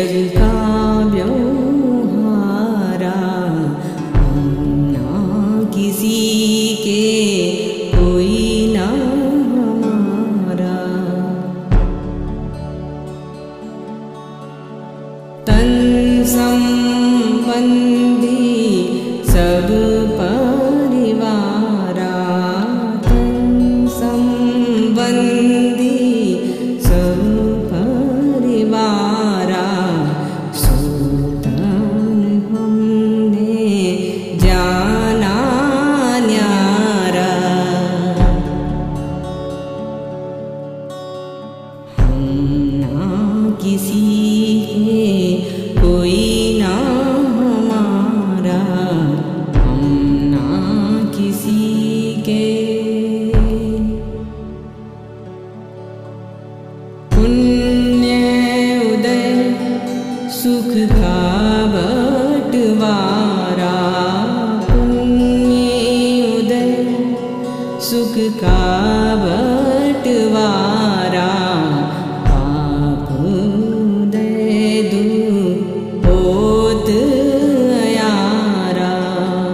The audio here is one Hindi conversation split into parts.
जग का व्यवहारा, हम ना किसी के कोई ना हमारा। तन संबंधी सब परिवारा, तन संबंधी सब परिवारा। सुल्तान हमने जाना न्यारा, हम ना किसी के कोई ना हमारा, हम ना किसी के। पुण्य उदय सुख का बंटवारा, पुण्य उदय सुख का बंटवारा। पाप उदय दुख होत यारा,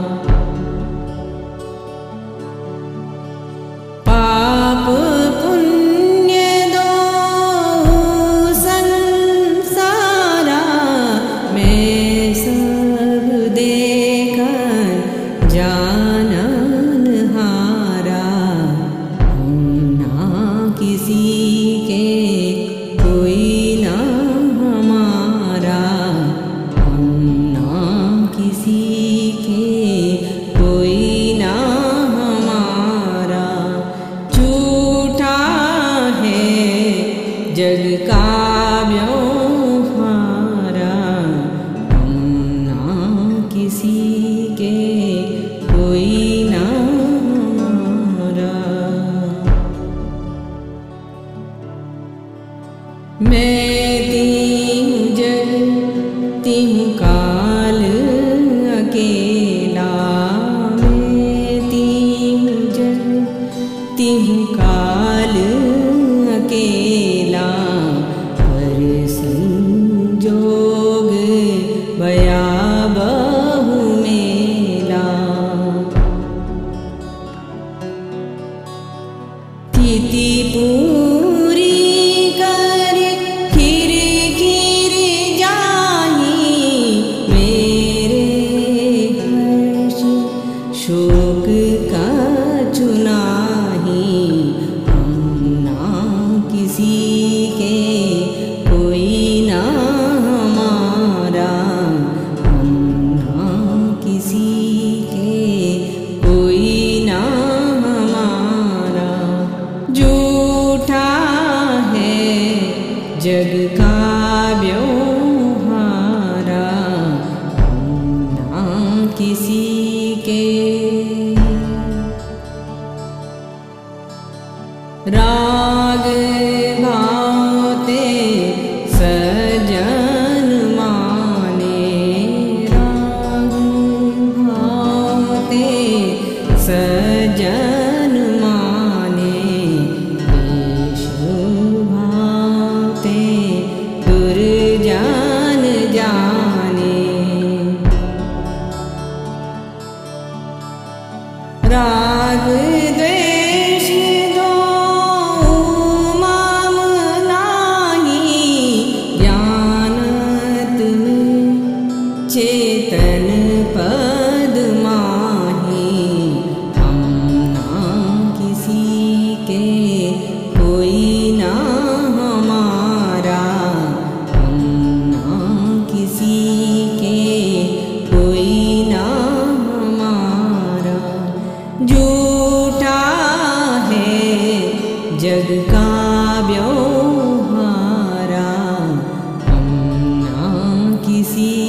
पाप पुण्य दो संसारा। मैं सब देखकर जानन हारा, हम ना किसी के कोई ना हमारा, हम ना किसी के कोई ना हमारा। झूठा है जग का व्यवहारा, हम ना किसी के कोई ना हमारा। मैं तीहूँ जग तीहूँ काल अकेला, मैं तीहूँ जग तीहूँ काल अकेला। पर संजोग भयावह मेला, तिथि पूरी कर खीर खीर जाही। मेरे हर्ष शोक का चुनाही, हम ना किसी के कोई ना हमारा, हम ना किसी के कोई ना हमारा। झूठा है जग का व्यवहारा, हम ना किसी के। राग भाते सजन माने, राग भाते सजन माने। देश भाते दुर्जन जाने, राग द्वेष दो माम नाही। ज्ञानत में चेतन पद माही, हम ना किसी के कोई ना हमारा, हम ना किसी के कोई ना हमारा। झूठा है जग का व्यवहारा, हम ना किसी